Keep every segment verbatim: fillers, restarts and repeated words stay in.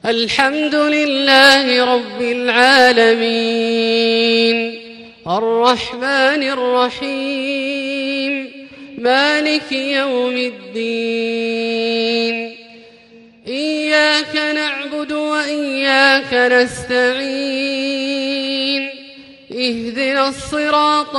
الحمد لله رب العالمين الرحمن الرحيم مالك يوم الدين إياك نعبد وإياك نستعين اهدنا الصراط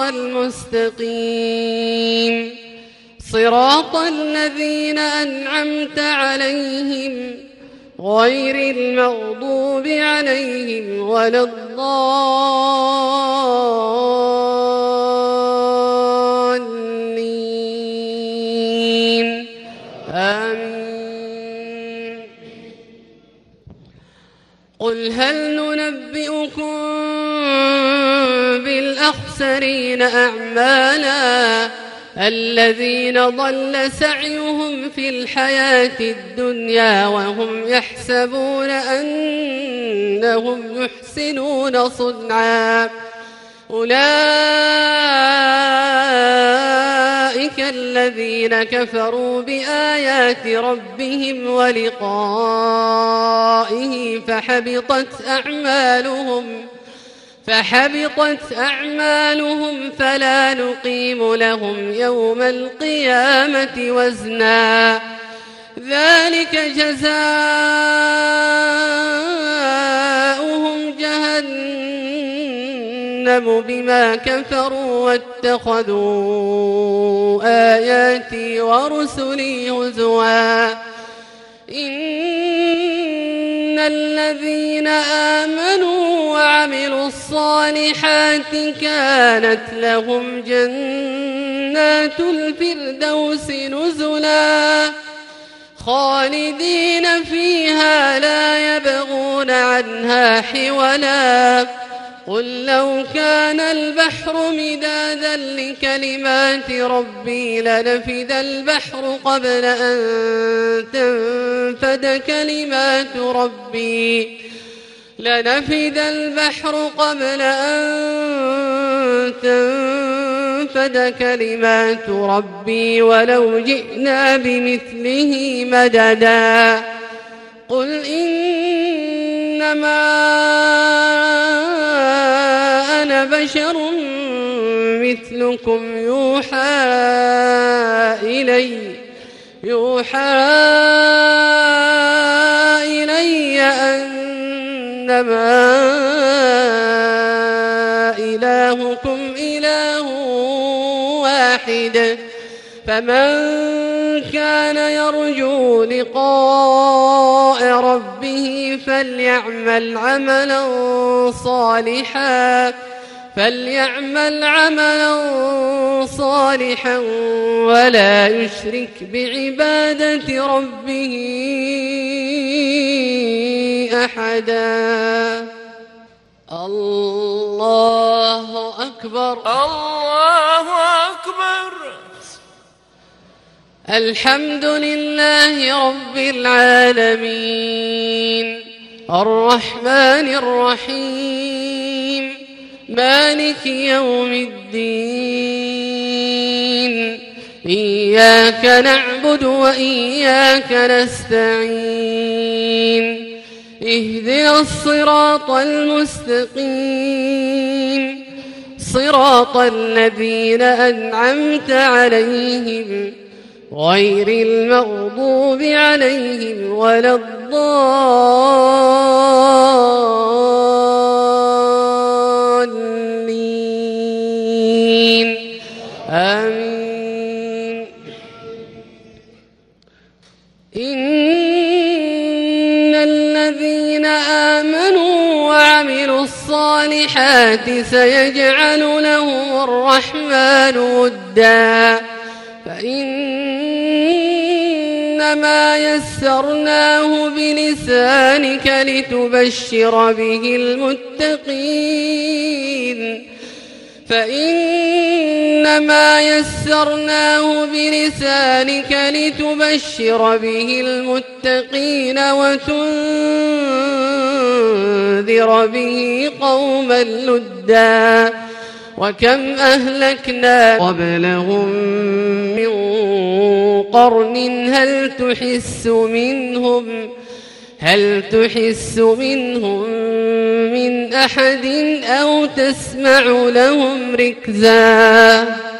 المستقيم صراط الذين أنعمت عليهم غير المغضوب عليهم ولا الضالين آمين. قل هل ننبئكم بالأخسرين أعمالا الذين ضل سعيهم في الحياة الدنيا وهم يحسبون أنهم يحسنون صنعا أولئك الذين كفروا بآيات ربهم ولقائه فحبطت أعمالهم فحبطت أعمالهم فلا نقيم لهم يوم القيامة وزنا ذلك جزاؤهم جهنم بما كفروا واتخذوا آياتي ورسلي هزوا إن الذين آمنوا وعملوا الصالحات كانت لهم جنات الفردوس نزلا خالدين فيها لا يبغون عنها حولا قل لو كان البحر مدادا لكلمات ربي لنفد البحر قبل أن تنفد كلمات ربي لنفد البحر قبل أن تنفد كلمات ربي ولو جئنا بمثله مددا قل إنما أنا بشر مثلكم يوحى إلي يوحى إلي أنما إلهكم إله واحد فمن كان يرجو لقاء ربه فليعمل عملا صالحا فليعمل عملا صالحا ولا يشرك بعبادة ربه أحدا. الله أكبر الله أكبر. الحمد لله رب العالمين الرحمن الرحيم مالك يوم الدين إياك نعبد وإياك نستعين اهدنا الصراط المستقيم صراط الذين أنعمت عليهم غير المغضوب عليهم ولا الضالين آمين. إن الذين آمنوا وعملوا الصالحات سيجعل لهم الرحمن ودا فإنما يسرناه بلسانك لتبشر به المتقين فإنما يسرناه بلسانك لتبشر به المتقين وتنذر به قوما لدا وكم أهلكنا قبلهم من قرن هل تحس منهم هل تحس منهم من أحد أو تسمع لهم ركزا